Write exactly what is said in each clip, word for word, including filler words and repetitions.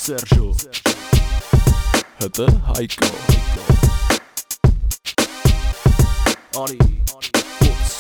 Sergio Hıdı Hayko Ari Uts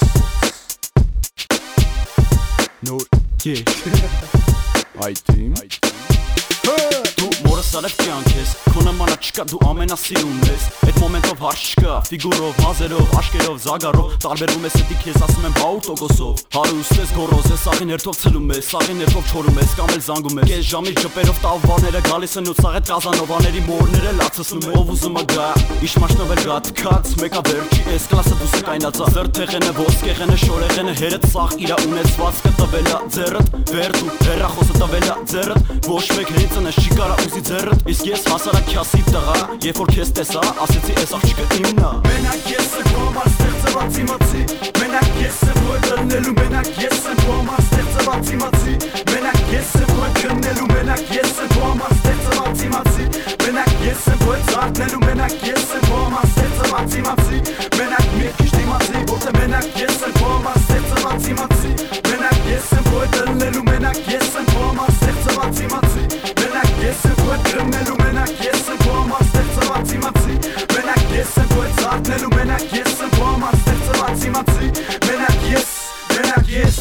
No Yeah Hi team Դու մորս արև կյանք ես, քո նմանը չկա դու ամենասիրուն ես Այդ մոմենտով հարց չկա, ֆիգուրով, մազերով, աշկերով, զագարով Տարբերում ես էդի քեզ ասում եմ բաուր տոկոսով Հարուստ ես, գորոզ ես, սաղի ներթով ցլում ես, սաղի ներթով չորում ես, կամ էլ զանգում ես Կես ժամից ջպերով տավվաները գալիս են ու սաղետ կազանովաների մորները լացսնում են Ով ուզում է գա, իշմաշնով էլ գա թքած, մեկա վերջի ես կլասը դուսը կայնացա Զրթեղենը, ոսկեղենը, շորեղենը, հերդ սաղ իրա ունեցվածքը տվելա ձերդ Վերդ ու հեռախոսը տվելա ձերդ Ոչ մեկ հենցնես չի կարա ուզի ձերդ Իսկ ես հասարակ քյասի տղա Երբ որ քեզ տեսա, ասեցի ես աղջիկը իմն ա Մենակ ես եմ քո համար ստեղծված իմացի Մենակ ես եմ քո հետ լնելու Մենակ ես եմ քո համար ստեղծված իմացի Մենակ ես եմ քո հետ քննելու Մենակ ես եմ քո համար ստեղծված իմացի Մենակ ես եմ քո հետ զարթնելու Մենակ ես եմ քո համար ստեղծված իմացի Մենակ մի քիչ դիմացի Որտե մենակ ես եմ քո համար ստեղծված իմացի Մենակ ես եմ քո հետ լնելու Մենակ ես եմ քո համար ստեղծված իմացի Ես եմ քո հետ քննելու, մենակ ես եմ քո համար ստեղծված իմացի Մենակ ես եմ քո հետ զարթնելու, մենակ ես եմ քո համար ստեղծված իմացի Մենակ ես, մենակ ես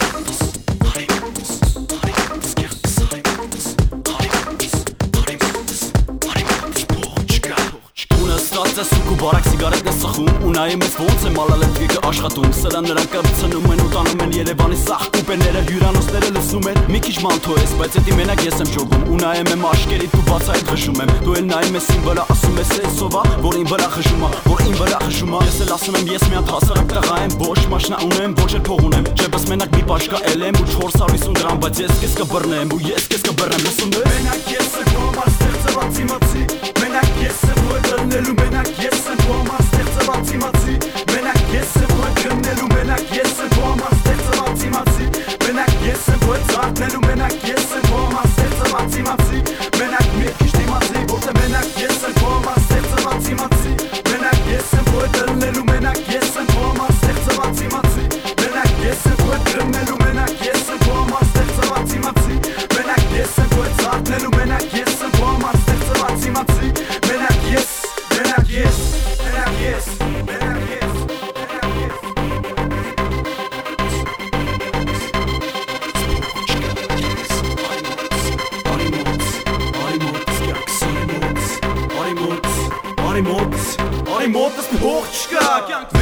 Ստած ես ուք ու բարակ սիգարետ ես սխում Ու նայեմ ես ոնց եմ ալալետվիկը աշխատում Սրա նրանք կրծնում են ու տանում են Երևանի սաղ կուպեները հյուրանոցները լսում են Մի քիչ մանթո ես, բայց էդի մենակ ես եմ ճոգում Ու նայեմ եմ աշկերիդ ու բացայդ խշում եմ Դու էլ նայում ես իմ վրա ասում ես ես ով ա Որ իմ վրա խշում ա, որ իմ վրա խշում ա Ես էլ ասում եմ ես մի հատ հասարակ տղա եմ Ոչ մաշնա ունեմ, ոչ էլ փող ունեմ Չեպս մենակ մի պաշկա էլ եմ ու չորս հարյուր ութսուն դրամ Բայց ես քեզ կբռնեմ ու ես քեզ կբռնեմ Լսում ես Մենակ ես եմ քո համար ստեղծված իմացի Մենակ ես եմ քո հետ լնելու Մենակ ես եմ քո համար ստեղծված իմացի Մենակ ես եմ քո հետ քննելու Մենակ ես եմ քո համար ստեղծված իմացի Մենակ ես եմ քո հետ զարթնելու Մենակ ես եմ քո համար ստեղծված իմացի Մենակ մի քիչ դիմացի Որտե մենակ ես եմ քո համար ստեղծված իմացի Մենակ ես եմ քո հետ լնելու Մենակ ես եմ քո համար ստեղծված իմացի Մենակ ես եմ քո հետ քննելու Մենակ ես եմ քո համար ստեղծված իմացի Մենակ ես եմ քո հետ զարթնելու Մենակ ես եմ քո համար ստեղծված իմացի Մենակ ես, մենակ ես, մենակ ես, մենակ ես Արի մոտ, արի մոտ, արի մոտ, ես մի հող չկա